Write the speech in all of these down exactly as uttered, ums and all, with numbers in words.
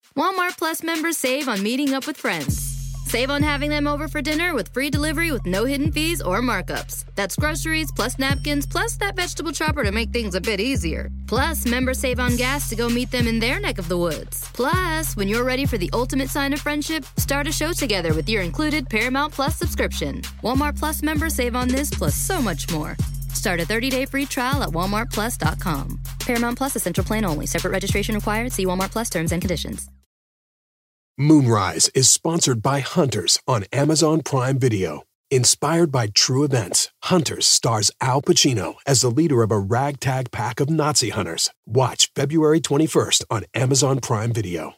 Walmart Plus members save on meeting up with friends. Save on having them over for dinner with free delivery with no hidden fees or markups. That's groceries, plus napkins, plus that vegetable chopper to make things a bit easier. Plus, members save on gas to go meet them in their neck of the woods. Plus, when you're ready for the ultimate sign of friendship, start a show together with your included Paramount Plus subscription. Walmart Plus members save on this plus so much more. Start a thirty-day free trial at walmart plus dot com. Paramount Plus Essential Plan only. Separate registration required. See Walmart Plus terms and conditions. Moonrise is sponsored by Hunters on Amazon Prime Video. Inspired by true events, Hunters stars Al Pacino as the leader of a ragtag pack of Nazi hunters. Watch February twenty-first on Amazon Prime Video.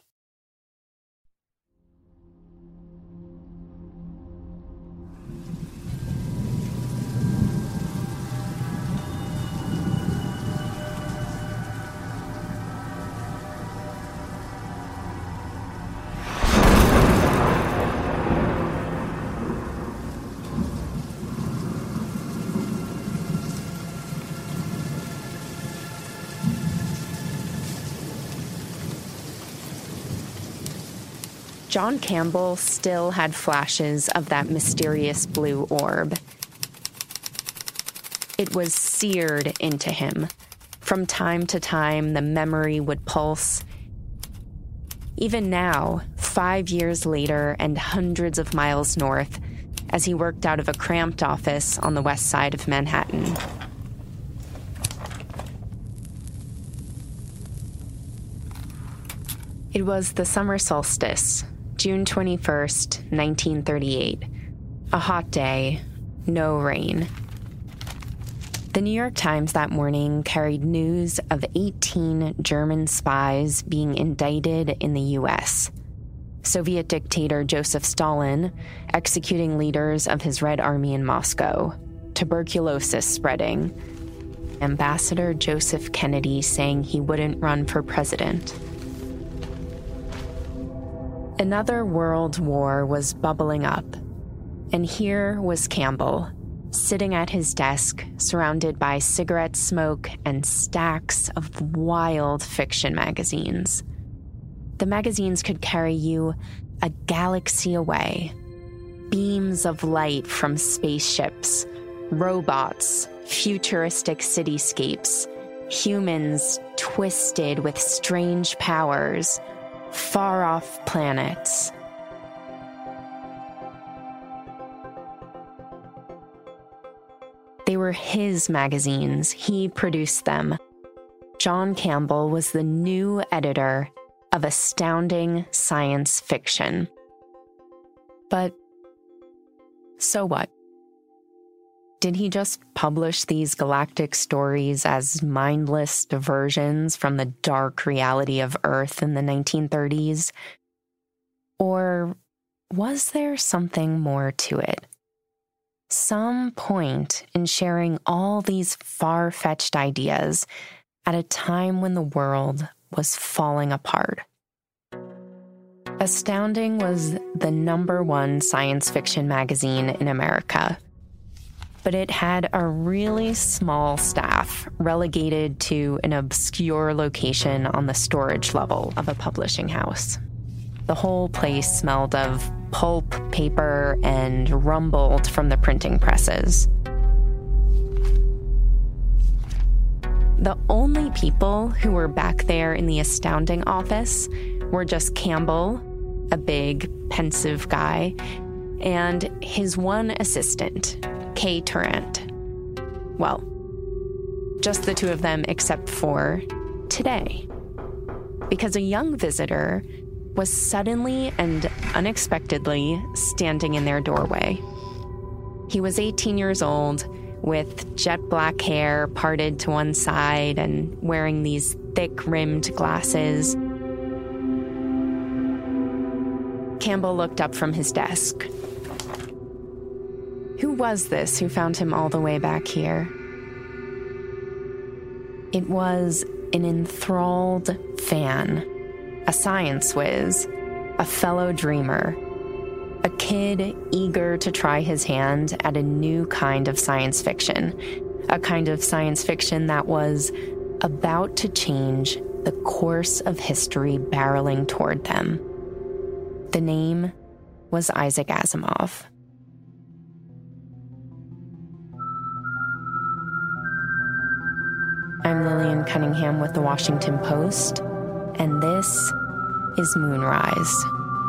John Campbell still had flashes of that mysterious blue orb. It was seared into him. From time to time, the memory would pulse. Even now, five years later and hundreds of miles north, as he worked out of a cramped office on the west side of Manhattan. It was the summer solstice, June twenty-first, nineteen thirty-eight. A hot day, no rain. The New York Times that morning carried news of eighteen German spies being indicted in the U S. Soviet dictator Joseph Stalin executing leaders of his Red Army in Moscow. Tuberculosis spreading. Ambassador Joseph Kennedy saying he wouldn't run for president. Another world war was bubbling up, and here was Campbell, sitting at his desk, surrounded by cigarette smoke and stacks of wild fiction magazines. The magazines could carry you a galaxy away, beams of light from spaceships, robots, futuristic cityscapes, humans twisted with strange powers, far-off planets. They were his magazines. He produced them. John Campbell was the new editor of Astounding Science Fiction. But so what? Did he just publish these galactic stories as mindless diversions from the dark reality of Earth in the nineteen thirties? Or was there something more to it? Some point in sharing all these far-fetched ideas at a time when the world was falling apart. Astounding was the number one science fiction magazine in America. But it had a really small staff relegated to an obscure location on the storage level of a publishing house. The whole place smelled of pulp, paper, and rumbled from the printing presses. The only people who were back there in the Astounding office were just Campbell, a big, pensive guy, and his one assistant, Kay Turrent. Well, just the two of them except for today. Because a young visitor was suddenly and unexpectedly standing in their doorway. He was eighteen years old, with jet black hair parted to one side and wearing these thick-rimmed glasses. Campbell looked up from his desk. Who was this who found him all the way back here? It was an enthralled fan, a science whiz, a fellow dreamer, a kid eager to try his hand at a new kind of science fiction, a kind of science fiction that was about to change the course of history barreling toward them. The name was Isaac Asimov. I'm Lillian Cunningham with The Washington Post, and this is Moonrise.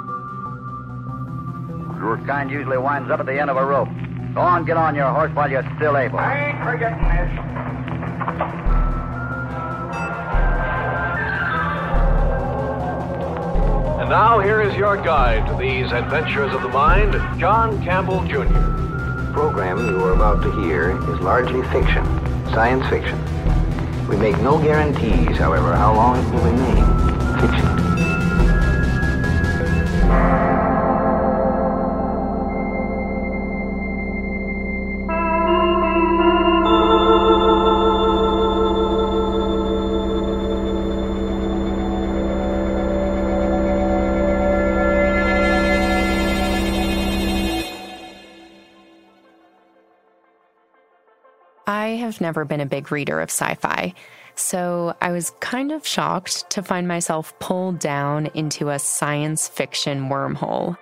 Your kind usually winds up at the end of a rope. Go on, get on your horse while you're still able. I ain't forgetting this. And now here is your guide to these adventures of the mind, John Campbell Junior The program you are about to hear is largely fiction, science fiction. We make no guarantees, however, how long it will remain fiction. I have never been a big reader of sci-fi, so I was kind of shocked to find myself pulled down into a science fiction wormhole.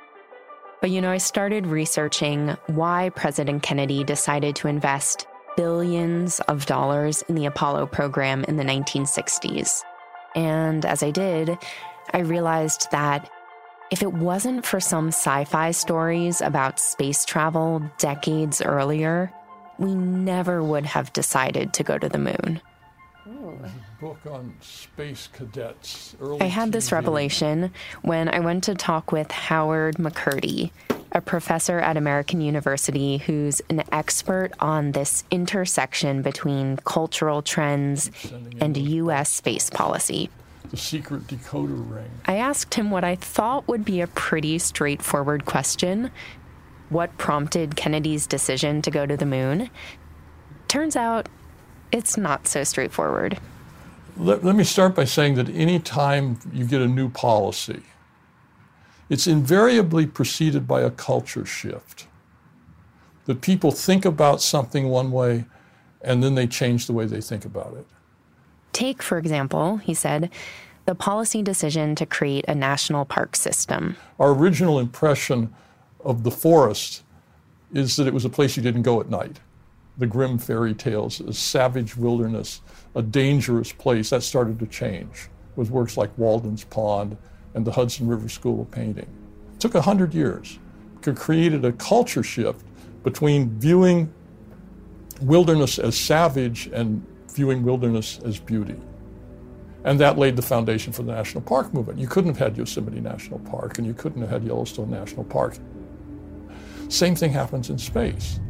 But you know, I started researching why President Kennedy decided to invest billions of dollars in the Apollo program in the nineteen sixties. And as I did, I realized that if it wasn't for some sci-fi stories about space travel decades earlier, we never would have decided to go to the moon. Ooh. A book on space cadets. I had this revelation when I went to talk with Howard McCurdy, a professor at American University who's an expert on this intersection between cultural trends and U S space policy. The secret decoder ring. I asked him what I thought would be a pretty straightforward question. What prompted Kennedy's decision to go to the moon? Turns out, it's not so straightforward. Let, let me start by saying that any time you get a new policy, it's invariably preceded by a culture shift. That people think about something one way, and then they change the way they think about it. Take, for example, he said, the policy decision to create a national park system. Our original impression of the forest is that it was a place you didn't go at night. The grim fairy tales, a savage wilderness, a dangerous place. That started to change with works like Walden's Pond and the Hudson River School of Painting. It took a hundred years. It created a culture shift between viewing wilderness as savage and viewing wilderness as beauty. And that laid the foundation for the national park movement. You couldn't have had Yosemite National Park, and you couldn't have had Yellowstone National Park. Same thing happens in space.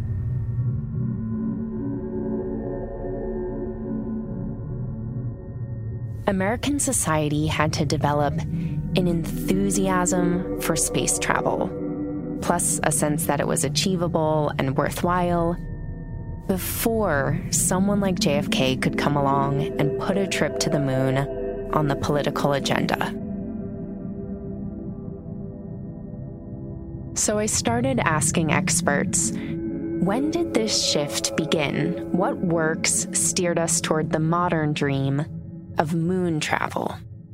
American society had to develop an enthusiasm for space travel, plus a sense that it was achievable and worthwhile, before someone like J F K could come along and put a trip to the moon on the political agenda. So I started asking experts, when did this shift begin? What works steered us toward the modern dream of moon travel?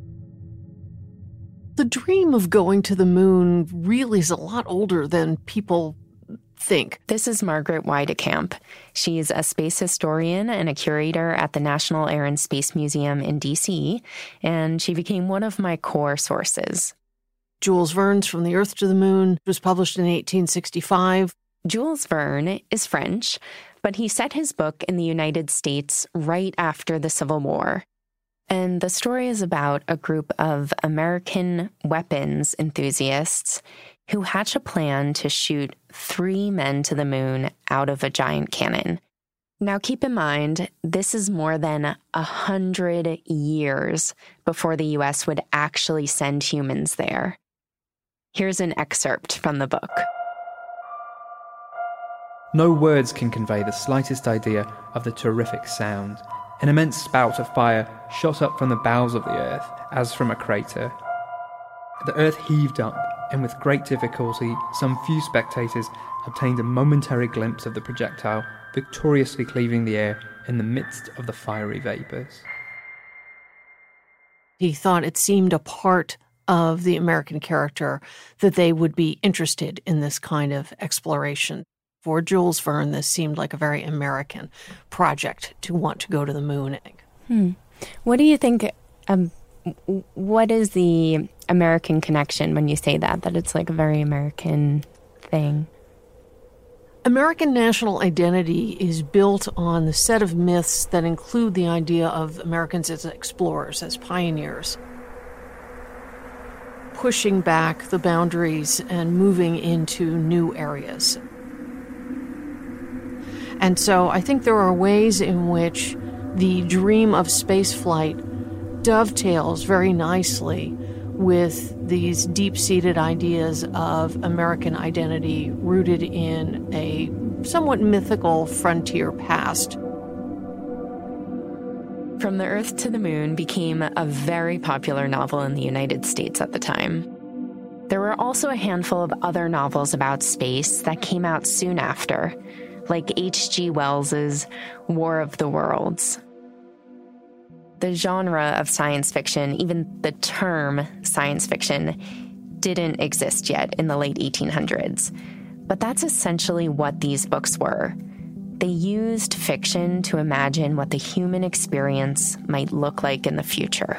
The dream of going to the moon really is a lot older than people think. This is Margaret Weidekamp. She's a space historian and a curator at the National Air and Space Museum in D C, and she became one of my core sources. Jules Verne's From the Earth to the Moon was published in eighteen sixty-five. Jules Verne is French, but he set his book in the United States right after the Civil War. And the story is about a group of American weapons enthusiasts who hatch a plan to shoot three men to the moon out of a giant cannon. Now, keep in mind, this is more than a hundred years before the U S would actually send humans there. Here's an excerpt from the book. No words can convey the slightest idea of the terrific sound. An immense spout of fire shot up from the bowels of the earth, as from a crater. The earth heaved up, and with great difficulty, some few spectators obtained a momentary glimpse of the projectile victoriously cleaving the air in the midst of the fiery vapours. He thought it seemed a part of the American character that they would be interested in this kind of exploration. For Jules Verne, this seemed like a very American project to want to go to the moon. Hmm. What do you think, um, what is the American connection when you say that, that it's like a very American thing? American national identity is built on the set of myths that include the idea of Americans as explorers, as pioneers, pushing back the boundaries and moving into new areas. And so I think there are ways in which the dream of spaceflight dovetails very nicely with these deep-seated ideas of American identity rooted in a somewhat mythical frontier past. From the Earth to the Moon became a very popular novel in the United States at the time. There were also a handful of other novels about space that came out soon after, like H G Wells's War of the Worlds. The genre of science fiction, even the term science fiction, didn't exist yet in the late eighteen hundreds. But that's essentially what these books were. They used fiction to imagine what the human experience might look like in the future.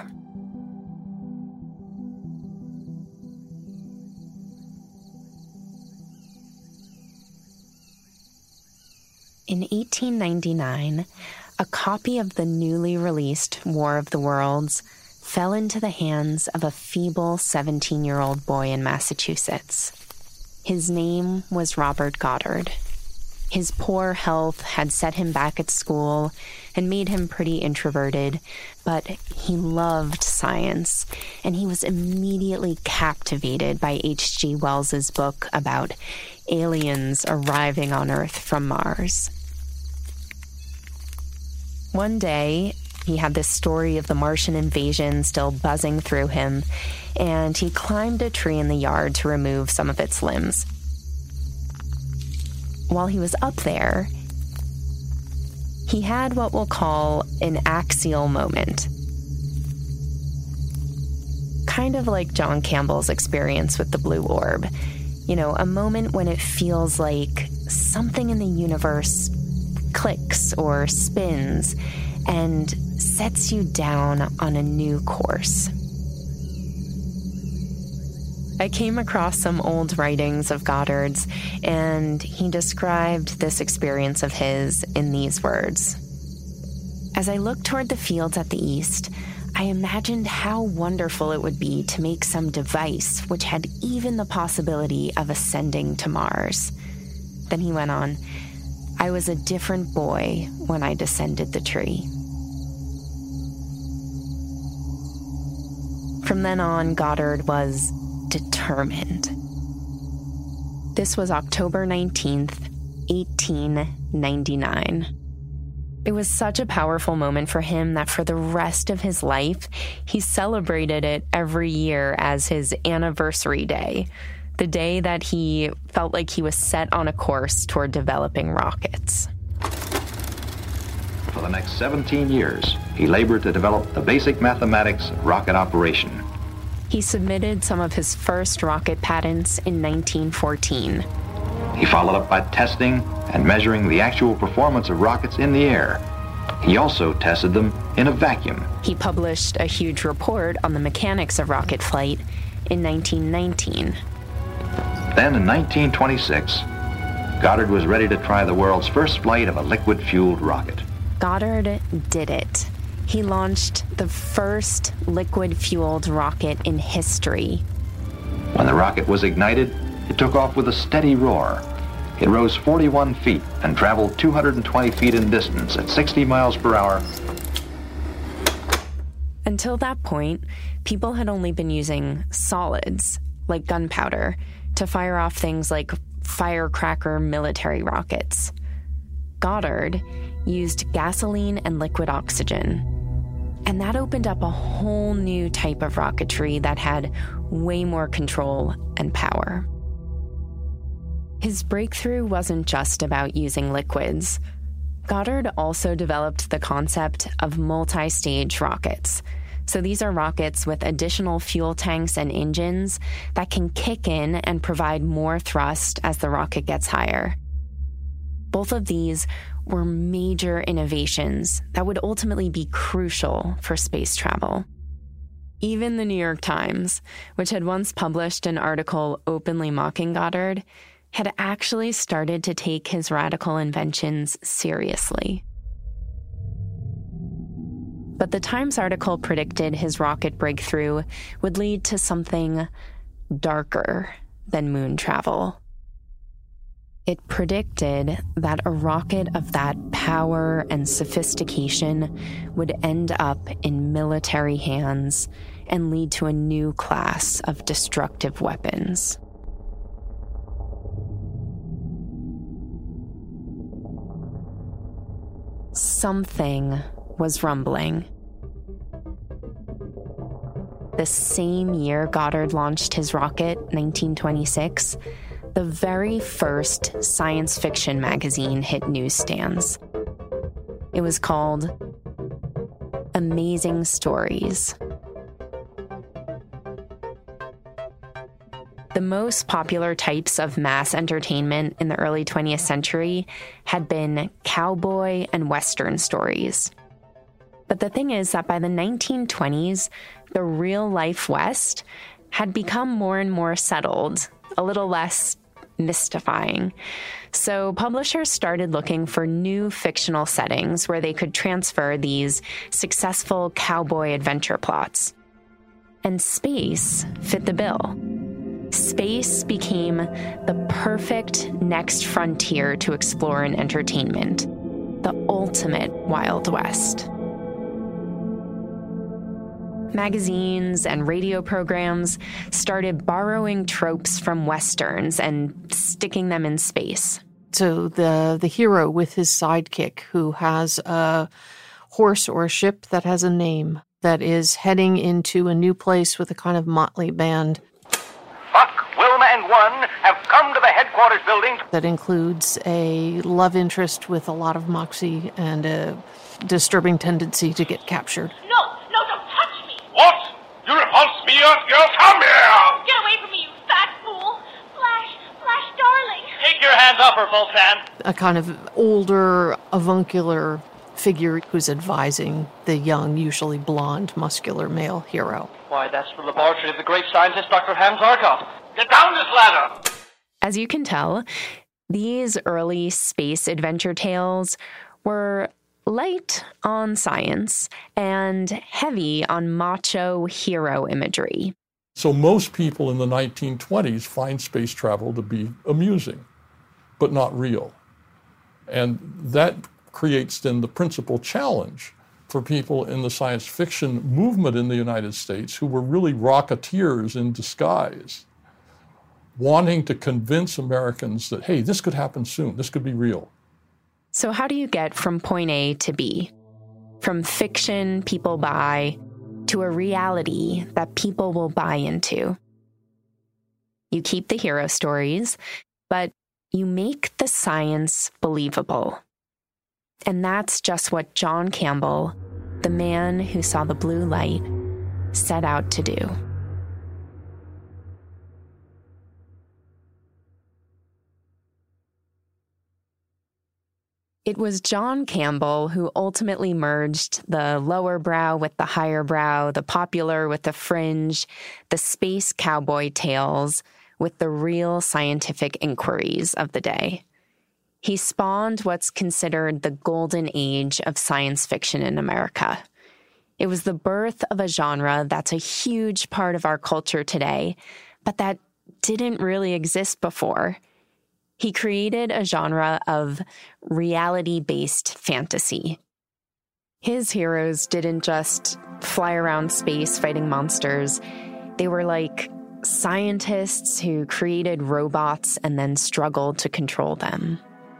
In eighteen ninety-nine, a copy of the newly released War of the Worlds fell into the hands of a feeble seventeen-year-old boy in Massachusetts. His name was Robert Goddard. His poor health had set him back at school and made him pretty introverted, but he loved science, and he was immediately captivated by H G Wells's book about aliens arriving on Earth from Mars. One day, he had this story of the Martian invasion still buzzing through him, and he climbed a tree in the yard to remove some of its limbs. While he was up there, he had what we'll call an axial moment. Kind of like John Campbell's experience with the blue orb. You know, a moment when it feels like something in the universe clicks or spins and sets you down on a new course. I came across some old writings of Goddard's, and he described this experience of his in these words. As I looked toward the fields at the east, I imagined how wonderful it would be to make some device which had even the possibility of ascending to Mars. Then he went on, I was a different boy when I descended the tree. From then on, Goddard was determined. This was October nineteenth, eighteen ninety-nine. It was such a powerful moment for him that for the rest of his life, he celebrated it every year as his anniversary day, the day that he felt like he was set on a course toward developing rockets. For the next seventeen years, he labored to develop the basic mathematics of rocket operation. He submitted some of his first rocket patents in nineteen fourteen. He followed up by testing and measuring the actual performance of rockets in the air. He also tested them in a vacuum. He published a huge report on the mechanics of rocket flight in nineteen nineteen. Then in nineteen twenty-six, Goddard was ready to try the world's first flight of a liquid-fueled rocket. Goddard did it. He launched the first liquid-fueled rocket in history. When the rocket was ignited, it took off with a steady roar. It rose forty-one feet and traveled two hundred twenty feet in distance at sixty miles per hour. Until that point, people had only been using solids, like gunpowder, to fire off things like firecracker military rockets. Goddard used gasoline and liquid oxygen. And that opened up a whole new type of rocketry that had way more control and power. His breakthrough wasn't just about using liquids. Goddard also developed the concept of multi-stage rockets, So these are rockets with additional fuel tanks and engines that can kick in and provide more thrust as the rocket gets higher. Both of these were major innovations that would ultimately be crucial for space travel. Even the New York Times, which had once published an article openly mocking Goddard, had actually started to take his radical inventions seriously. But the Times article predicted his rocket breakthrough would lead to something darker than moon travel. It predicted that a rocket of that power and sophistication would end up in military hands and lead to a new class of destructive weapons. Something was rumbling. The same year Goddard launched his rocket, nineteen twenty-six, the very first science fiction magazine hit newsstands. It was called Amazing Stories. The most popular types of mass entertainment in the early twentieth century had been cowboy and Western stories. But the thing is that by the nineteen twenties, the real-life West had become more and more settled, a little less mystifying. So publishers started looking for new fictional settings where they could transfer these successful cowboy adventure plots. And space fit the bill. Space became the perfect next frontier to explore in entertainment, the ultimate Wild West. Magazines and radio programs started borrowing tropes from Westerns and sticking them in space. So the, the hero with his sidekick who has a horse or a ship that has a name that is heading into a new place with a kind of motley band. Buck, Wilma, and One have come to the headquarters building. That includes a love interest with a lot of moxie and a disturbing tendency to get captured. No, no, don't touch me. What? You repulse me, Earth girl? Come here! Get away from me, you fat fool! Flash, Flash, darling! Take your hands off her, Voltan. A kind of older, avuncular figure who's advising the young, usually blonde, muscular male hero. Why, that's the laboratory of the great scientist Doctor Hans Zarkov. Get down this ladder! As you can tell, these early space adventure tales were light on science and heavy on macho hero imagery. So most people in the nineteen twenties find space travel to be amusing, but not real. And that creates then the principal challenge for people in the science fiction movement in the United States who were really rocketeers in disguise, wanting to convince Americans that, hey, this could happen soon, this could be real. So how do you get from point A to B? From fiction people buy to a reality that people will buy into? You keep the hero stories, but you make the science believable. And that's just what John Campbell, the man who saw the blue light, set out to do. It was John Campbell who ultimately merged the lower brow with the higher brow, the popular with the fringe, the space cowboy tales with the real scientific inquiries of the day. He spawned what's considered the golden age of science fiction in America. It was the birth of a genre that's a huge part of our culture today, but that didn't really exist before. He created a genre of reality-based fantasy. His heroes didn't just fly around space fighting monsters. They were like scientists who created robots and then struggled to control them.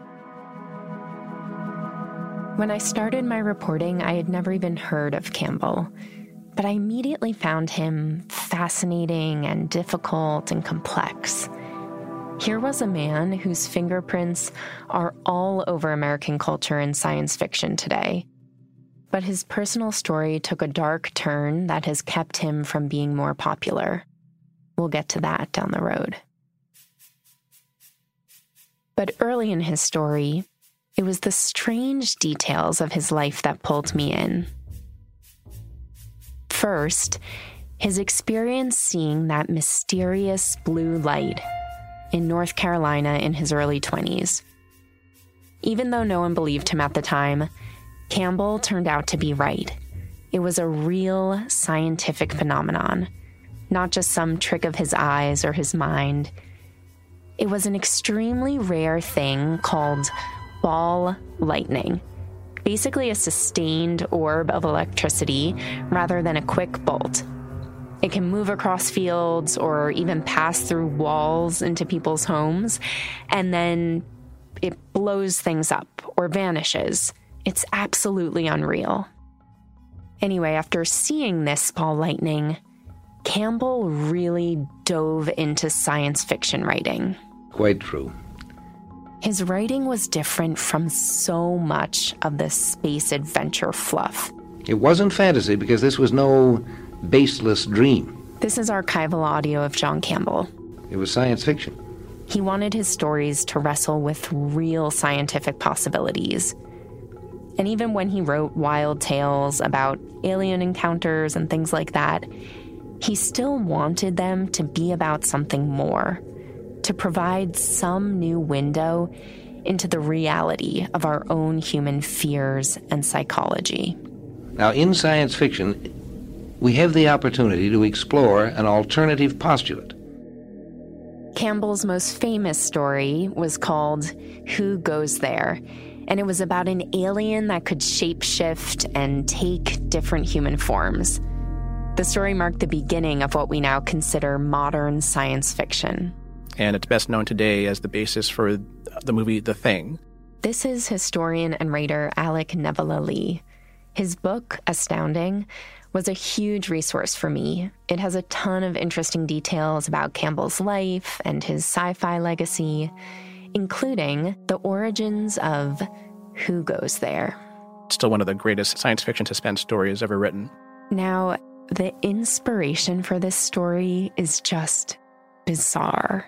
When I started my reporting, I had never even heard of Campbell, but I immediately found him fascinating and difficult and complex. Here was a man whose fingerprints are all over American culture and science fiction today. But his personal story took a dark turn that has kept him from being more popular. We'll get to that down the road. But early in his story, it was the strange details of his life that pulled me in. First, his experience seeing that mysterious blue light in North Carolina in his early twenties. Even though no one believed him at the time, Campbell turned out to be right. It was a real scientific phenomenon, not just some trick of his eyes or his mind. It was an extremely rare thing called ball lightning, basically a sustained orb of electricity rather than a quick bolt. It can move across fields or even pass through walls into people's homes, and then it blows things up or vanishes. It's absolutely unreal. Anyway, after seeing this ball lightning, Campbell really dove into science fiction writing. Quite true. His writing was different from so much of the space adventure fluff. It wasn't fantasy because this was no baseless dream. This is archival audio of John Campbell. It was science fiction. He wanted his stories to wrestle with real scientific possibilities. And even when he wrote wild tales about alien encounters and things like that, he still wanted them to be about something more, to provide some new window into the reality of our own human fears and psychology. Now, in science fiction, we have the opportunity to explore an alternative postulate. Campbell's most famous story was called Who Goes There? And it was about an alien that could shapeshift and take different human forms. The story marked the beginning of what we now consider modern science fiction. And it's best known today as the basis for the movie The Thing. This is historian and writer Alec Nevala-Lee. His book, Astounding, was a huge resource for me. It has a ton of interesting details about Campbell's life and his sci-fi legacy, including the origins of Who Goes There. It's still one of the greatest science fiction suspense stories ever written. Now, the inspiration for this story is just bizarre.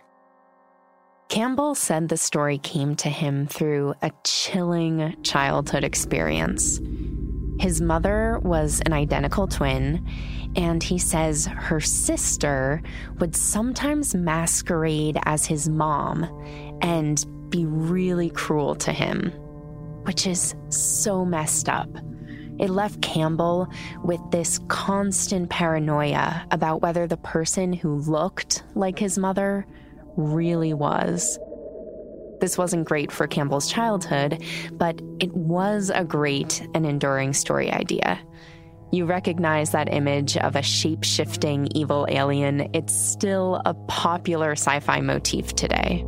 Campbell said the story came to him through a chilling childhood experience. His mother was an identical twin, and he says her sister would sometimes masquerade as his mom and be really cruel to him, which is so messed up. It left Campbell with this constant paranoia about whether the person who looked like his mother really was. This wasn't great for Campbell's childhood, but it was a great and enduring story idea. You recognize that image of a shape-shifting evil alien. It's still a popular sci-fi motif today.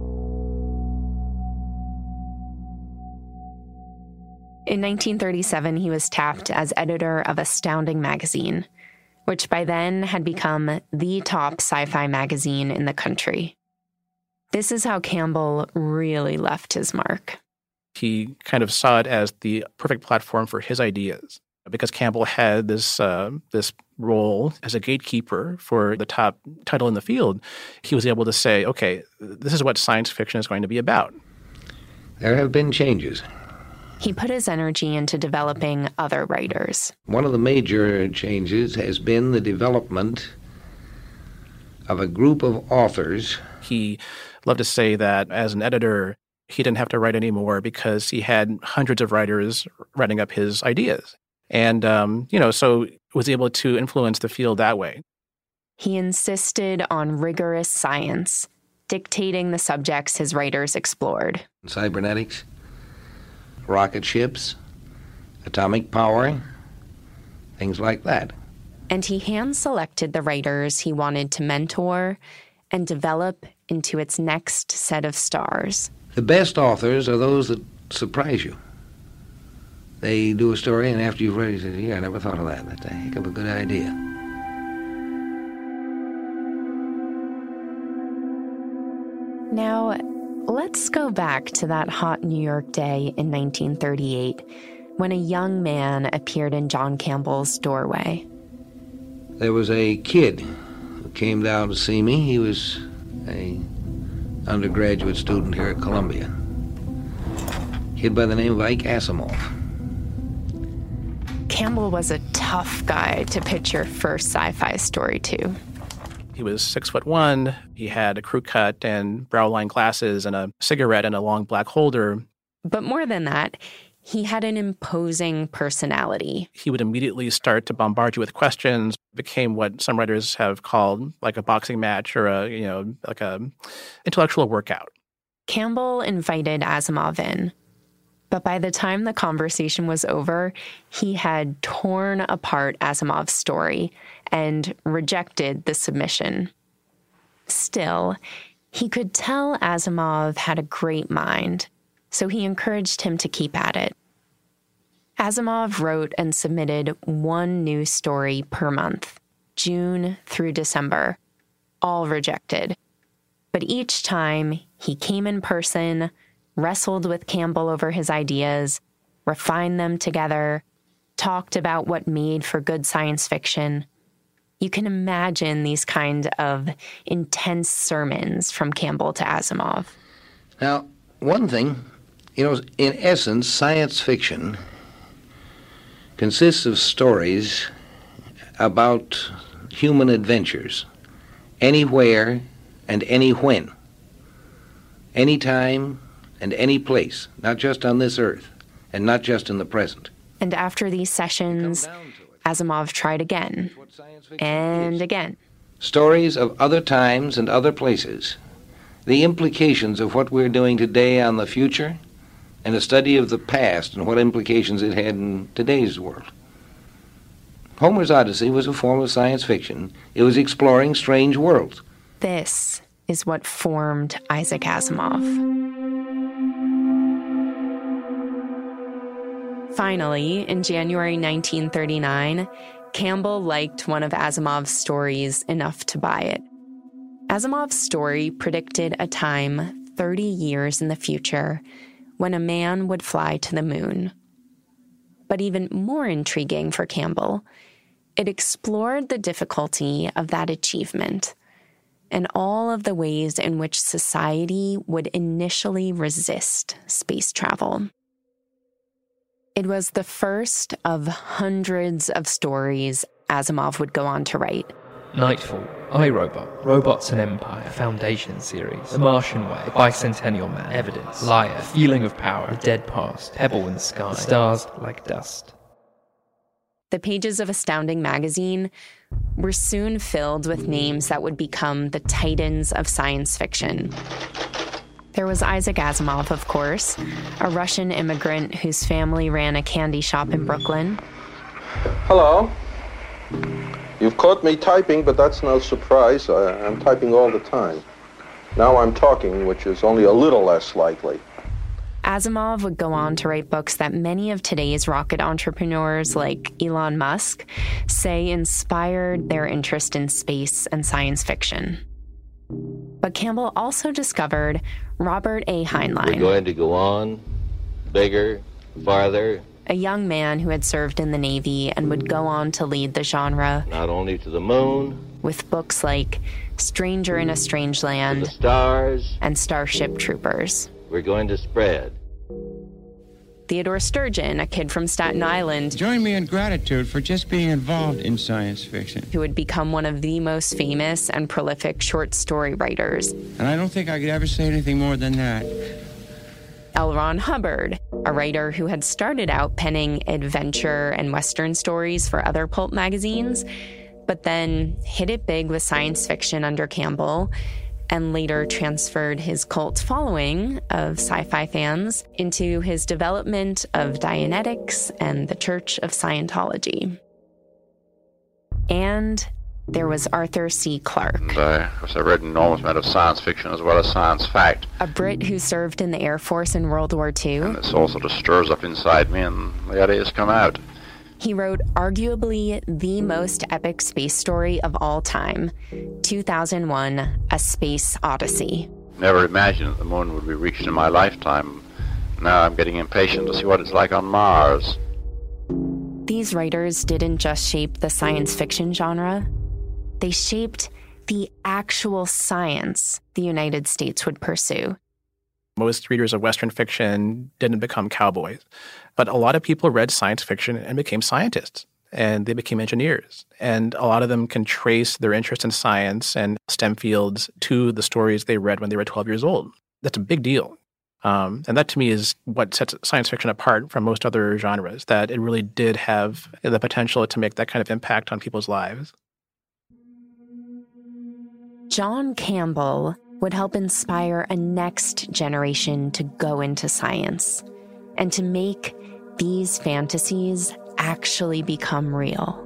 In nineteen thirty-seven, he was tapped as editor of Astounding magazine, which by then had become the top sci-fi magazine in the country. This is how Campbell really left his mark. He kind of saw it as the perfect platform for his ideas, because Campbell had this uh, this role as a gatekeeper for the top title in the field. He was able to say, okay, this is what science fiction is going to be about. There have been changes. He put his energy into developing other writers. One of the major changes has been the development of a group of authors. He loved to say that as an editor, he didn't have to write anymore because he had hundreds of writers writing up his ideas. And, um, you know, so was able to influence the field that way. He insisted on rigorous science, dictating the subjects his writers explored. Cybernetics, rocket ships, atomic power, things like that. And he hand-selected the writers he wanted to mentor and develop into its next set of stars. The best authors are those that surprise you. They do a story, and after you've read it, you say, yeah, I never thought of that. That's a heck of a good idea. Now, let's go back to that hot New York day in nineteen thirty-eight when a young man appeared in John Campbell's doorway. There was a kid who came down to see me. He was a undergraduate student here at Columbia. A kid by the name of Ike Asimov. Campbell was a tough guy to pitch your first sci-fi story to. He was six foot one. He had a crew cut and brow-lined glasses and a cigarette and a long black holder. But more than that, he had an imposing personality. He would immediately start to bombard you with questions. It became what some writers have called like a boxing match or a, you know, like a intellectual workout. Campbell invited Asimov in. But by the time the conversation was over, he had torn apart Asimov's story and rejected the submission. Still, he could tell Asimov had a great mind, so he encouraged him to keep at it. Asimov wrote and submitted one new story per month, June through December, all rejected. But each time, he came in person, wrestled with Campbell over his ideas, refined them together, talked about what made for good science fiction. You can imagine these kind of intense sermons from Campbell to Asimov. Now, one thing, you know, in essence, science fiction consists of stories about human adventures, anywhere and any when, anytime and any place, not just on this earth, and not just in the present. And after these sessions, Asimov tried again, and again. Stories of other times and other places, the implications of what we're doing today on the future, and a study of the past and what implications it had in today's world. Homer's Odyssey was a form of science fiction. It was exploring strange worlds. This is what formed Isaac Asimov. Finally, in January nineteen thirty-nine, Campbell liked one of Asimov's stories enough to buy it. Asimov's story predicted a time thirty years in the future when a man would fly to the moon. But even more intriguing for Campbell, it explored the difficulty of that achievement and all of the ways in which society would initially resist space travel. It was the first of hundreds of stories Asimov would go on to write. Nightfall, iRobot, Robots and Empire, Foundation series, The Martian Way, The Bicentennial Man, Evidence, Liar, Feeling of Power, The Dead Past, Pebble in the Sky, Stars Like Dust. The pages of Astounding magazine were soon filled with names that would become the titans of science fiction. There was Isaac Asimov, of course, a Russian immigrant whose family ran a candy shop in Brooklyn. Hello. You've caught me typing, but that's no surprise. I, I'm typing all the time. Now I'm talking, which is only a little less likely. Asimov would go on to write books that many of today's rocket entrepreneurs like Elon Musk say inspired their interest in space and science fiction. But Campbell also discovered Robert A. Heinlein. We're going to go on, bigger, farther. A young man who had served in the Navy and would go on to lead the genre. Not only to the moon. With books like Stranger in a Strange Land. To the stars. And Starship Troopers. We're going to spread. Theodore Sturgeon, a kid from Staten Island. Join me in gratitude for just being involved in science fiction. Who would become one of the most famous and prolific short story writers. And I don't think I could ever say anything more than that. L. Ron Hubbard, a writer who had started out penning adventure and Western stories for other pulp magazines, but then hit it big with science fiction under Campbell, and later transferred his cult following of sci-fi fans into his development of Dianetics and the Church of Scientology. And there was Arthur C. Clarke. And I, of course, I read an enormous amount of science fiction as well as science fact. A Brit who served in the Air Force in World War Two. And this all sort of stirs up inside me and the ideas come out. He wrote arguably the most epic space story of all time, two thousand one, A Space Odyssey. Never imagined that the moon would be reached in my lifetime. Now I'm getting impatient to see what it's like on Mars. these writers didn't just shape the science fiction genre, they shaped the actual science the United States would pursue. Most readers of Western fiction didn't become cowboys, but a lot of people read science fiction and became scientists, and they became engineers. And a lot of them can trace their interest in science and STEM fields to the stories they read when they were twelve years old. That's a big deal. Um, and that, to me, is what sets science fiction apart from most other genres, that it really did have the potential to make that kind of impact on people's lives. John Campbell would help inspire a next generation to go into science and to make these fantasies actually become real.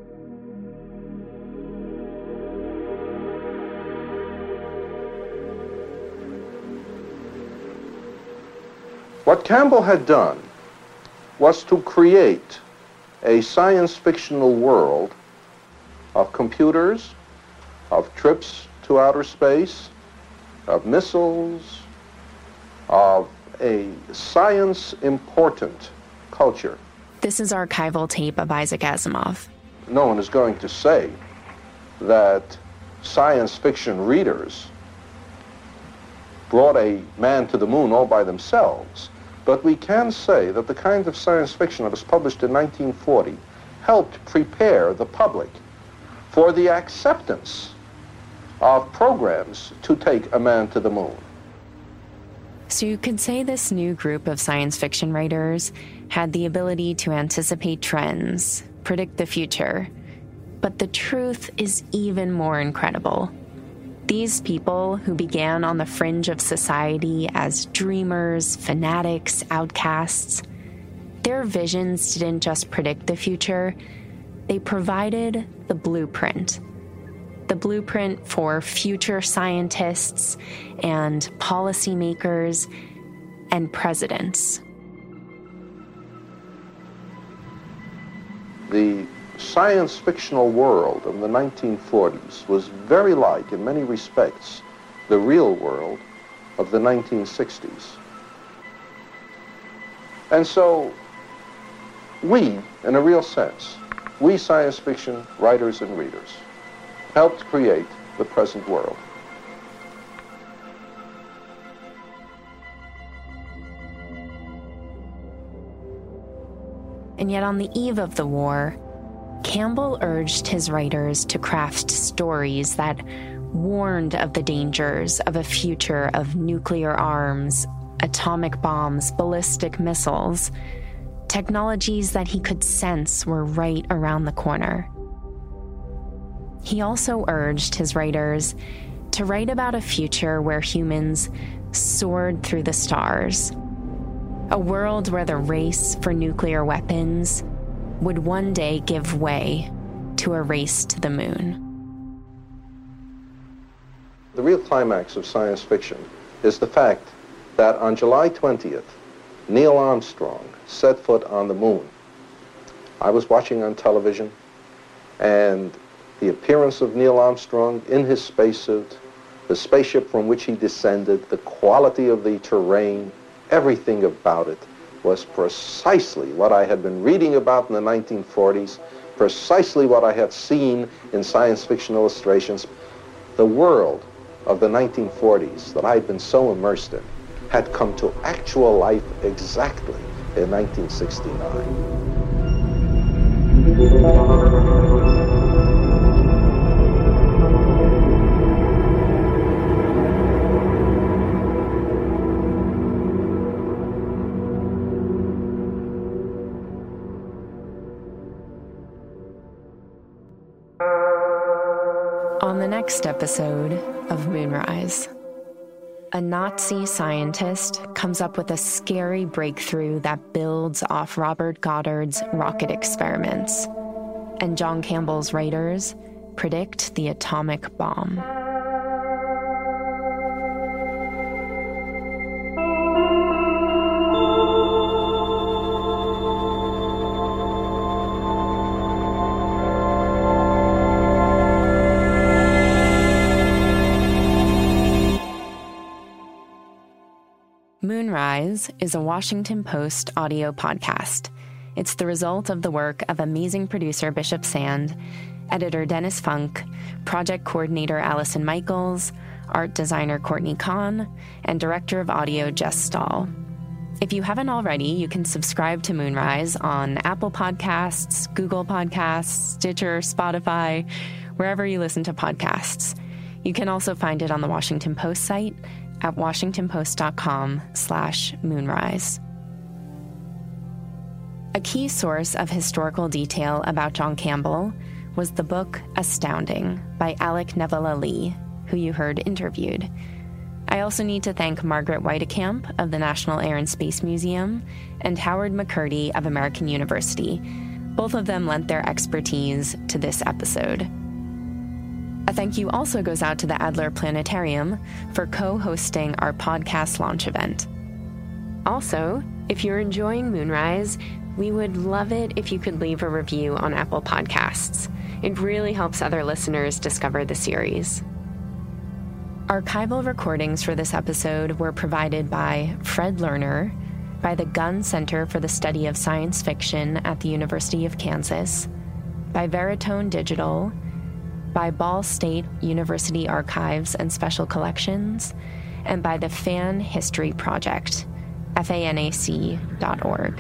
What Campbell had done was to create a science fictional world of computers, of trips to outer space, of missiles, of a science-important culture. This is archival tape of Isaac Asimov. No one is going to say that science fiction readers brought a man to the moon all by themselves, but we can say that the kind of science fiction that was published in nineteen forty helped prepare the public for the acceptance of programs to take a man to the moon. So you could say this new group of science fiction writers had the ability to anticipate trends, predict the future. But the truth is even more incredible. These people who began on the fringe of society as dreamers, fanatics, outcasts, their visions didn't just predict the future, they provided the blueprint. The blueprint for future scientists and policymakers and presidents. The science fictional world of the nineteen forties was very like, in many respects, the real world of the nineteen sixties. And so, we, in a real sense, we science fiction writers and readers, helped create the present world. And yet on the eve of the war, Campbell urged his writers to craft stories that warned of the dangers of a future of nuclear arms, atomic bombs, ballistic missiles, technologies that he could sense were right around the corner. He also urged his writers to write about a future where humans soared through the stars, a world where the race for nuclear weapons would one day give way to a race to the moon. The real climax of science fiction is the fact that on July twentieth, Neil Armstrong set foot on the moon. I was watching on television, and the appearance of Neil Armstrong in his spacesuit, the spaceship from which he descended, the quality of the terrain, everything about it was precisely what I had been reading about in the nineteen forties, precisely what I had seen in science fiction illustrations. The world of the nineteen forties that I had been so immersed in had come to actual life exactly in nineteen sixty-nine. On the next episode of Moonrise, a Nazi scientist comes up with a scary breakthrough that builds off Robert Goddard's rocket experiments, and John Campbell's writers predict the atomic bomb. Moonrise is a Washington Post audio podcast. It's the result of the work of amazing producer Bishop Sand, editor Dennis Funk, project coordinator Allison Michaels, art designer Courtney Kahn, and director of audio Jess Stahl. If you haven't already, you can subscribe to Moonrise on Apple Podcasts, Google Podcasts, Stitcher, Spotify, wherever you listen to podcasts. You can also find it on the Washington Post site at washingtonpost.com slash moonrise. A key source of historical detail about John Campbell was the book Astounding by Alec Nevala-Lee, who you heard interviewed. I also need to thank Margaret Weidekamp of the National Air and Space Museum and Howard McCurdy of American University. Both of them lent their expertise to this episode. A thank you also goes out to the Adler Planetarium for co-hosting our podcast launch event. Also, if you're enjoying Moonrise, we would love it if you could leave a review on Apple Podcasts. It really helps other listeners discover the series. Archival recordings for this episode were provided by Fred Lerner, by the Gunn Center for the Study of Science Fiction at the University of Kansas, by Veritone Digital, by Ball State University Archives and Special Collections, and by the Fan History Project, F A N A C dot org.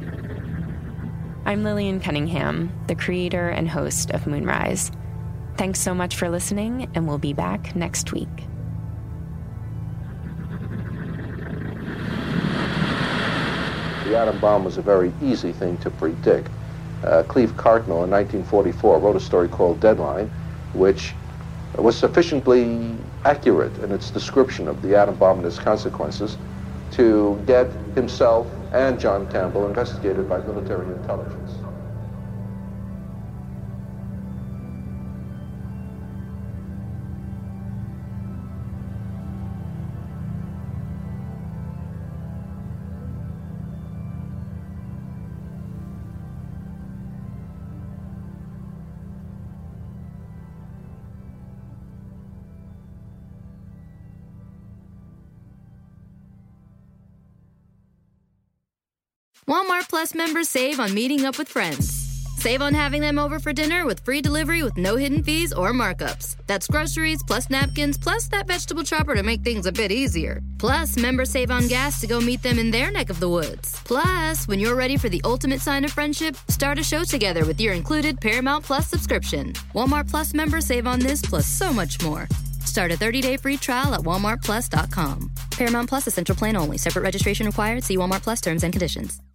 I'm Lillian Cunningham, the creator and host of Moonrise. Thanks so much for listening, and we'll be back next week. The atom bomb was a very easy thing to predict. Uh, Cleve Cartmel in nineteen forty-four wrote a story called Deadline, which was sufficiently accurate in its description of the atom bomb and its consequences to get himself and John Campbell investigated by military intelligence. Walmart Plus members save on meeting up with friends. Save on having them over for dinner with free delivery with no hidden fees or markups. That's groceries plus napkins plus that vegetable chopper to make things a bit easier. Plus, members save on gas to go meet them in their neck of the woods. Plus, when you're ready for the ultimate sign of friendship, start a show together with your included Paramount Plus subscription. Walmart Plus members save on this plus so much more. Start a thirty-day free trial at walmart plus dot com. Paramount Plus Essential Plan only. Separate registration required. See Walmart Plus terms and conditions.